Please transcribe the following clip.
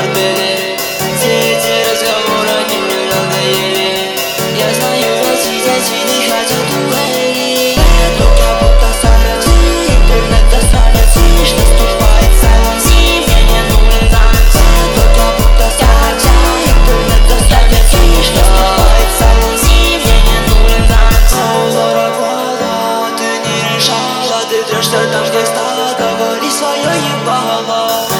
отели. Все эти разговоры, они мне надоели. Я знаю, зайти не хотят уговорить. Вокруг я будто соляти, интернет застанет. Лишь наступает silence, мне не нужен танц. Вокруг я будто соляти, интернет застанет. Лишь наступает silence, мне не нужен танц. Ты не решала, ты трешься там, где стала. Говори свое ебало.